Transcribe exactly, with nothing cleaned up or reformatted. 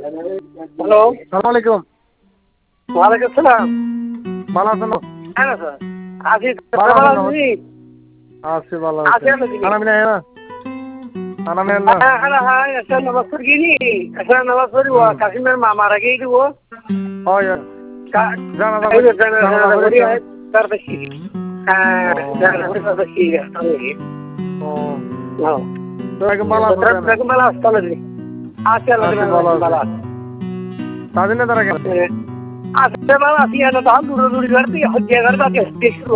Hello, সালাম আলাইকুম। ওয়ালাইকুম আসসালাম। ভালো আছেন? হ্যাঁ স্যার, আছি। ভালো ভালো আছেন? আছি। আছি ভালো আছি আছি। ভালো আছি। খানা পিনা है ना? खाना में है ना? হ্যাঁ হ্যাঁ হ্যাঁ, একটা নামাজ পড়ি নি, একটা নামাজ পড়ি ও কাশিমের মামা রাখি দিব। ও ইয়া জানাজা এই যে জানাজা জানা করি পড়েছেন? তার বেশি। হ্যাঁ, জানা করি তার বেশি আমি। ও হ্যাঁ। তো একদম ভালো আছেন তোরা না? বেগম ভালো আসতে লাগি। আছি আল্লাহ আছি দিলে ভালো ভালো আছি। আছে। তাদের না তারা কেন? আজকে ভালো আছি না, তাহলে দূরে দূরে করতে হজ্জা করতে